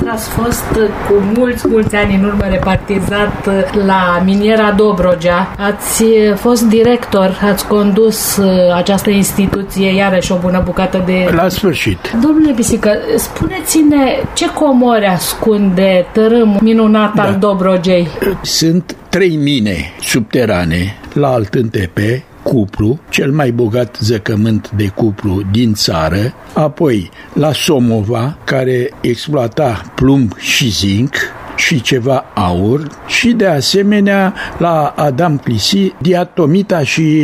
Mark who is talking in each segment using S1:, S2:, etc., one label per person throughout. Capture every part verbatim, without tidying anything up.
S1: ați fost cu mulți, mulți ani în urmă repartizat la miniera Dobrogea. Ați fost director, ați condus această instituție, iarăși o bună bucată de...
S2: La sfârșit.
S1: Domnule Pisică, spuneți-ne ce comori ascunde tărâmul minunat da. al Dobrogei?
S2: Sunt trei mine subterane la Altântepe, cupru, cel mai bogat zăcământ de cupru din țară, apoi la Somova, care exploata plumb și zinc și ceva aur, și de asemenea la Adam Clisi, diatomita și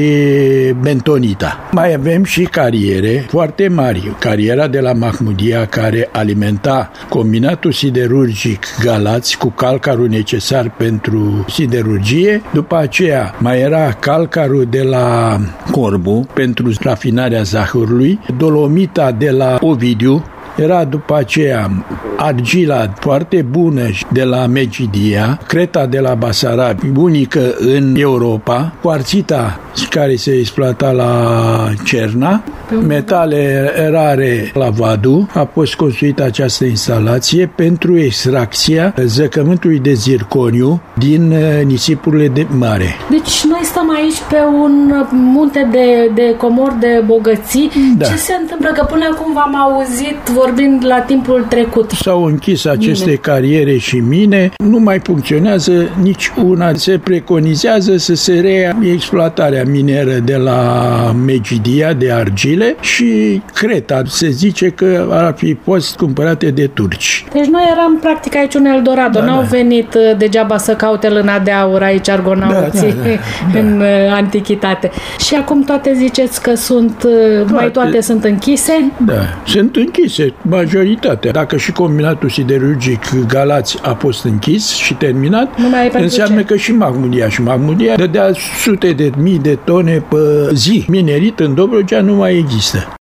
S2: bentonita. Mai avem și cariere foarte mari. Cariera de la Mahmudia, care alimenta combinatul siderurgic Galați cu calcarul necesar pentru siderurgie. După aceea mai era calcarul de la Corbu pentru rafinarea zahărului, dolomita de la Ovidiu, era după aceea argila foarte bună de la Megidia, creta de la Basarab, unică în Europa, quarțita care se exploata la Cerna, metale rare la Vadu. A fost construită această instalație pentru extracția zăcământului de zirconiu din nisipurile de mare.
S1: Deci noi stăm aici pe un munte de, de comori de bogății. Da. Ce se întâmplă? Că până acum v-am auzit vorbind la timpul trecut.
S2: S-au închis aceste mine. cariere și mine, nu mai funcționează nici una. Se preconizează să se reia exploatarea mineră de la Megidia, de argile, și creta. Se zice că ar fi fost cumpărate de turci.
S1: Deci noi eram practic aici un Eldorado. Da, N-au da. venit degeaba să caute lâna de aur aici argonauții da, da, da, în da. antichitate. Și acum toate ziceți că sunt, toate, mai toate sunt închise?
S2: Da, sunt închise, majoritatea. Dacă și combinatul siderurgic Galați a fost închis și terminat, înseamnă că și Mahmudia și Mahmudia dădea sute de mii de tone pe zi. Minerit în Dobrogea nu mai există.